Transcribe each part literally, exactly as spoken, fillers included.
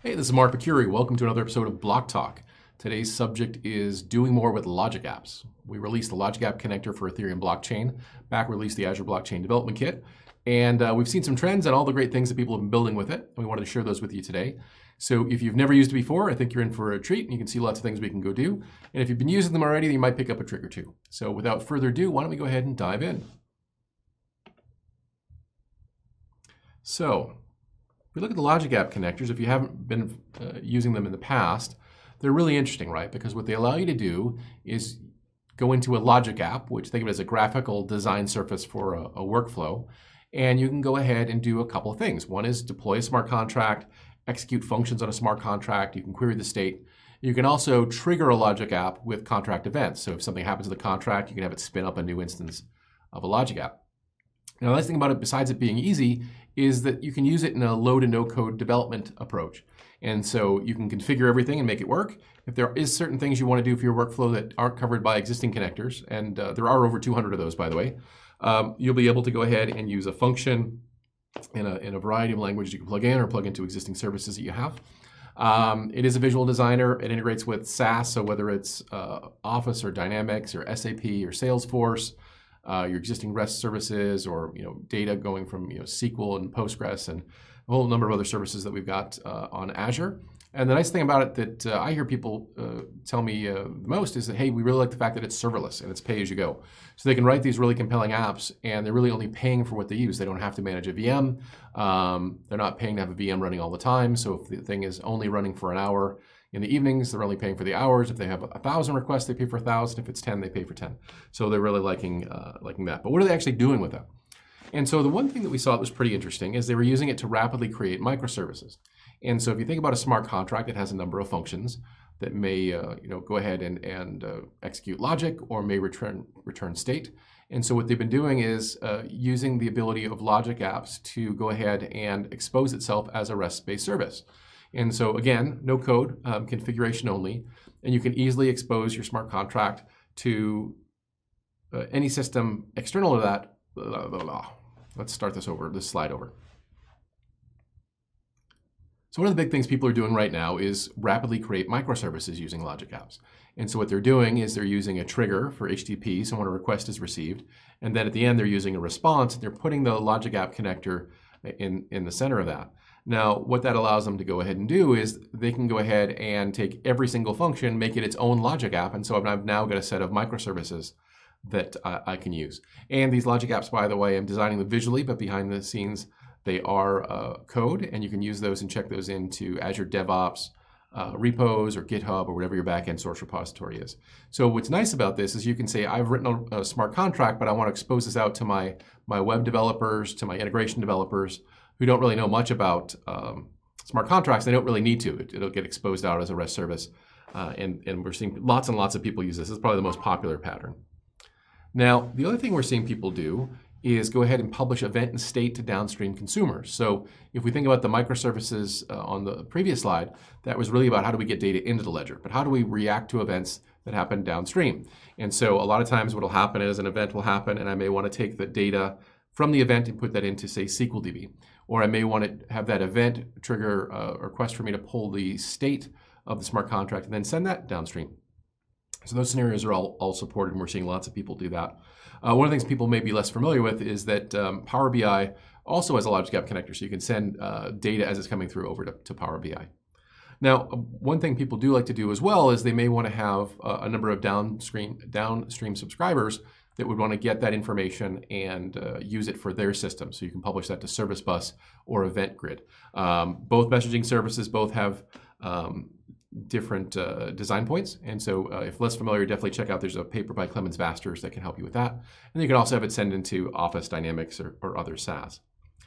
Hey, this is Mark Pecuri. Welcome to another episode of Block Talk. Today's subject is doing more with Logic Apps. We released the Logic App connector for Ethereum blockchain. Back released the Azure Blockchain Development Kit. And uh, we've seen some trends and all the great things that people have been building with it. And we wanted to share those with you today. So if you've never used it before, I think you're in for a treat. And you can see lots of things we can go do. And if you've been using them already, you might pick up a trick or two. So without further ado, why don't we go ahead and dive in. So if we look at the Logic App connectors, if you haven't been uh, using them in the past, they're really interesting, right? Because what they allow you to do is go into a Logic App, which think of it as a graphical design surface for a, a workflow, and you can go ahead and do a couple of things. One is deploy a smart contract, execute functions on a smart contract, you can query the state. You can also trigger a Logic App with contract events. So if something happens to the contract, you can have it spin up a new instance of a Logic App. Now, the nice thing about it, besides it being easy, is that you can use it in a low to no code development approach. And so you can configure everything and make it work. If there is certain things you want to do for your workflow that aren't covered by existing connectors, and uh, there are over two hundred of those, by the way, um, you'll be able to go ahead and use a function in a, in a variety of languages you can plug in or plug into existing services that you have. Um, it is a visual designer. It integrates with SaaS, so whether it's uh, Office or Dynamics or S A P or Salesforce, Uh, your existing REST services, or you know data going from you know S Q L and Postgres and a whole number of other services that we've got uh, on Azure. And the nice thing about it that uh, I hear people uh, tell me uh, the most is that, hey, we really like the fact that it's serverless and it's pay as you go. So they can write these really compelling apps and they're really only paying for what they use. They don't have to manage a V M. Um, they're not paying to have a V M running all the time. So if the thing is only running for an hour in the evenings, they're only paying for the hours. If they have a thousand requests, they pay for a thousand. If it's ten, they pay for ten. So they're really liking uh, liking that. But what are they actually doing with it? And so the one thing that we saw that was pretty interesting is they were using it to rapidly create microservices. And so if you think about a smart contract, it has a number of functions that may uh, you know go ahead and and uh, execute logic or may return return state. And so what they've been doing is uh, using the ability of Logic Apps to go ahead and expose itself as a REST-based service. And so again, no code, um, configuration only, and you can easily expose your smart contract to uh, any system external to that. Blah, blah, blah. Let's start this over, this slide over. So one of the big things people are doing right now is rapidly create microservices using Logic Apps. And so what they're doing is they're using a trigger for H T T P, so when a request is received, and then at the end they're using a response, and they're putting the Logic App connector in, in the center of that. Now, what that allows them to go ahead and do is they can go ahead and take every single function, make it its own Logic App, and so I've now got a set of microservices that I, I can use. And these Logic Apps, by the way, I'm designing them visually, but behind the scenes, they are uh, code, and you can use those and check those into Azure DevOps uh, repos or GitHub or whatever your backend source repository is. So what's nice about this is you can say, I've written a, a smart contract, but I want to expose this out to my, my web developers, to my integration developers, who don't really know much about um, smart contracts. They don't really need to. It, it'll get exposed out as a REST service. Uh, and, and we're seeing lots and lots of people use this. This is probably the most popular pattern. Now, the other thing we're seeing people do is go ahead and publish event and state to downstream consumers. So if we think about the microservices uh, on the previous slide, that was really about how do we get data into the ledger, but how do we react to events that happen downstream? And so a lot of times what will happen is an event will happen and I may want to take the data from the event and put that into, say, S Q L D B. Or I may want to have that event trigger a request for me to pull the state of the smart contract and then send that downstream. So those scenarios are all, all supported, and we're seeing lots of people do that. Uh, one of the things people may be less familiar with is that um, Power B I also has a Logic App connector, so you can send uh, data as it's coming through over to, to Power B I. Now, one thing people do like to do as well is they may want to have uh, a number of downstream, downstream subscribers that would want to get that information and uh, use it for their system. So you can publish that to Service Bus or Event Grid. Um, both messaging services both have um, different uh, design points. And so uh, if less familiar, definitely check out, there's a paper by Clemens Vasters that can help you with that. And you can also have it send into Office Dynamics or, or other SaaS.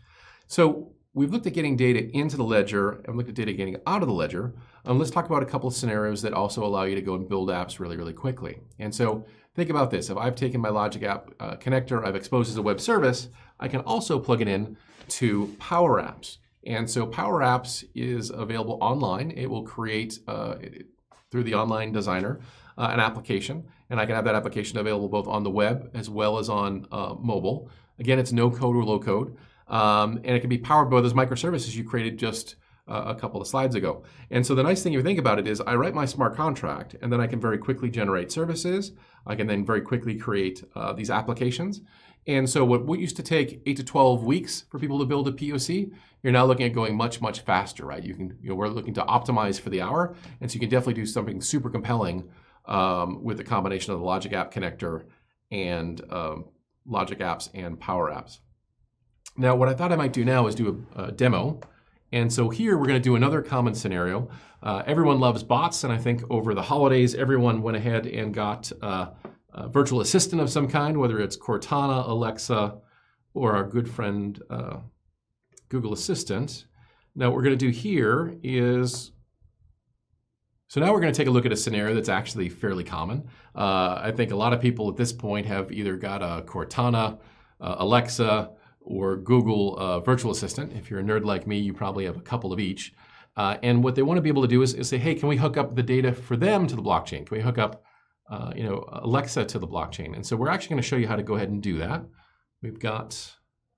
So we've looked at getting data into the ledger and looked at data getting out of the ledger. Um, let's talk about a couple of scenarios that also allow you to go and build apps really, really quickly. And so think about this. If I've taken my Logic App uh, connector, I've exposed it as a web service, I can also plug it in to Power Apps. And so Power Apps is available online. It will create, uh, it, through the online designer, uh, an application. And I can have that application available both on the web as well as on uh, mobile. Again, it's no code or low code. Um, and it can be powered by those microservices you created just uh, a couple of slides ago. And so the nice thing, if you think about it, is I write my smart contract, and then I can very quickly generate services. I can then very quickly create uh, these applications. And so what, what used to take eight to twelve weeks for people to build a P O C, you're now looking at going much, much faster, right? You can, you know, we're looking to optimize for the hour. And so you can definitely do something super compelling um, with the combination of the Logic App Connector and um, Logic Apps and Power Apps. Now, what I thought I might do now is do a, a demo. And so here we're going to do another common scenario. Uh, everyone loves bots, and I think over the holidays, everyone went ahead and got uh, a virtual assistant of some kind, whether it's Cortana, Alexa, or our good friend uh, Google Assistant. Now, what we're going to do here is, so now we're going to take a look at a scenario that's actually fairly common. Uh, I think a lot of people at this point have either got a Cortana, uh, Alexa, or Google uh, Virtual Assistant. If you're a nerd like me, you probably have a couple of each. Uh, and what they want to be able to do is, is say, hey, can we hook up the data for them to the blockchain? Can we hook up uh, you know, Alexa to the blockchain? And so we're actually going to show you how to go ahead and do that. We've got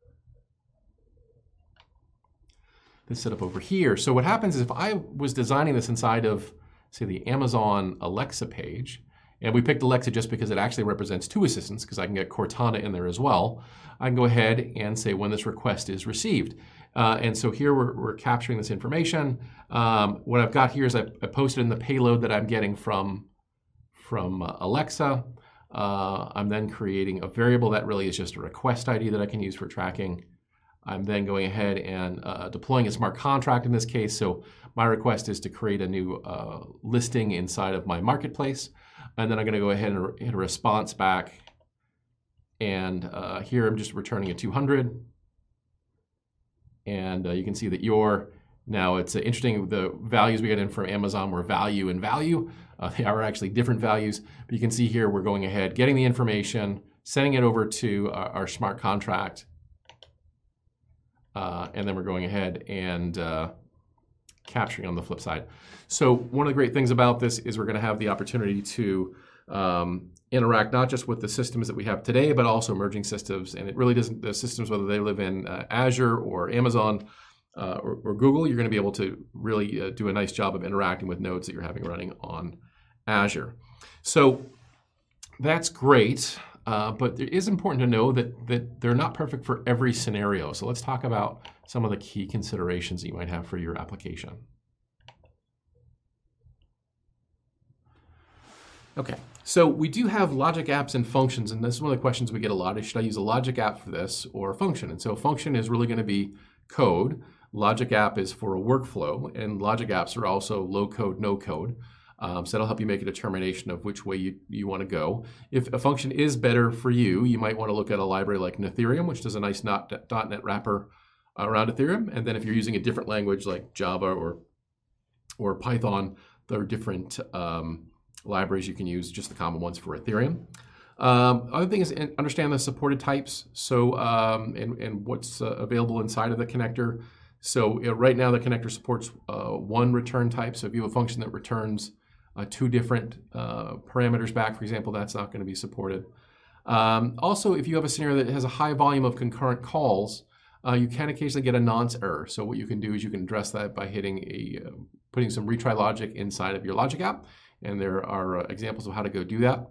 this set up over here. So what happens is if I was designing this inside of, say, the Amazon Alexa page, and we picked Alexa just because it actually represents two assistants, because I can get Cortana in there as well, I can go ahead and say when this request is received. Uh, and so here we're, we're capturing this information. Um, what I've got here is I, I posted in the payload that I'm getting from, from uh, Alexa. Uh, I'm then creating a variable that really is just a request I D that I can use for tracking. I'm then going ahead and uh, deploying a smart contract in this case. So my request is to create a new uh, listing inside of my marketplace. And then I'm going to go ahead and hit a response back. And uh, here I'm just returning a two hundred. And uh, you can see that your, now it's uh, interesting, the values we got in from Amazon were value and value. Uh, they are actually different values. But you can see here we're going ahead, getting the information, sending it over to our, our smart contract. Uh, and then we're going ahead and uh, capturing on the flip side. So one of the great things about this is we're going to have the opportunity to um, interact not just with the systems that we have today, but also emerging systems. And it really doesn't, the systems, whether they live in uh, Azure or Amazon uh, or, or Google, you're going to be able to really uh, do a nice job of interacting with nodes that you're having running on Azure. So that's great. Uh, but it is important to know that, that they're not perfect for every scenario. So let's talk about some of the key considerations that you might have for your application. Okay, so we do have logic apps and functions, and this is one of the questions we get a lot is, should I use a logic app for this or a function? And so a function is really going to be code. Logic app is for a workflow, and logic apps are also low code, no code. Um, so that'll help you make a determination of which way you, you want to go. If a function is better for you, you might want to look at a library like Ethereum, which does a nice dot net wrapper around Ethereum. And then if you're using a different language like Java or, or Python, there are different um, libraries you can use, just the common ones for Ethereum. Um, other thing is understand the supported types, so um, and, and what's uh, available inside of the connector. So uh, right now the connector supports uh, one return type. So if you have a function that returns Uh, two different uh, parameters back, for example, that's not going to be supported. Um, also, if you have a scenario that has a high volume of concurrent calls, uh, you can occasionally get a nonce error. So what you can do is you can address that by hitting a, uh, putting some retry logic inside of your logic app, and there are uh, examples of how to go do that.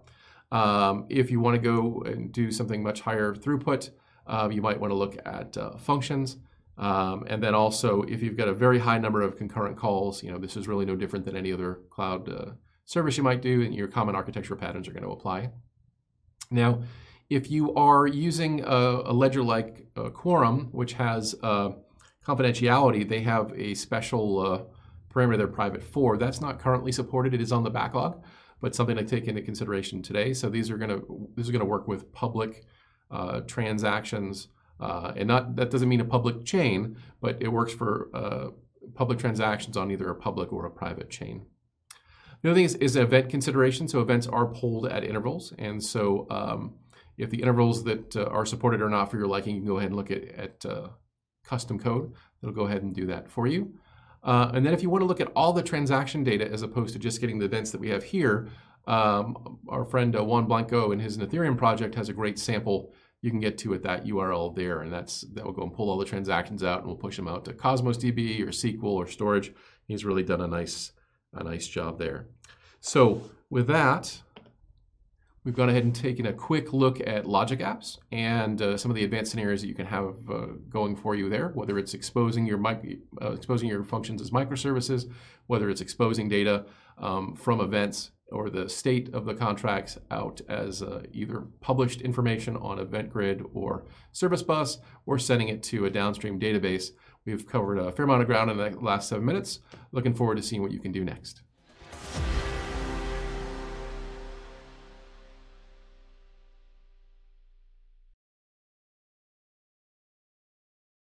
Um, if you want to go and do something much higher throughput, uh, you might want to look at uh, functions. Um, and then also, if you've got a very high number of concurrent calls, you know, this is really no different than any other cloud uh, service you might do, and your common architecture patterns are going to apply. Now, if you are using a, a ledger like uh, Quorum, which has uh, confidentiality, they have a special uh, parameter they're private for. That's not currently supported. It is on the backlog, but something to take into consideration today. So these are going to this is going to work with public uh, transactions. Uh, and not that doesn't mean a public chain, but it works for uh, public transactions on either a public or a private chain. The other thing is, is event consideration. So events are pulled at intervals. And so um, if the intervals that uh, are supported are not for your liking, you can go ahead and look at, at uh, custom code. It'll go ahead and do that for you. Uh, and then if you want to look at all the transaction data as opposed to just getting the events that we have here, um, our friend uh, Juan Blanco in his Ethereum project has a great sample you can get to at that U R L there, and that's that will go and pull all the transactions out, and we'll push them out to Cosmos D B or S Q L or storage. He's really done a nice, a nice job there. So with that, we've gone ahead and taken a quick look at Logic Apps and uh, some of the advanced scenarios that you can have uh, going for you there, whether it's exposing your, uh, exposing your functions as microservices, whether it's exposing data um, from events or the state of the contracts out as uh, either published information on Event Grid or Service Bus, or sending it to a downstream database. We've covered a fair amount of ground in the last seven minutes. Looking forward to seeing what you can do next.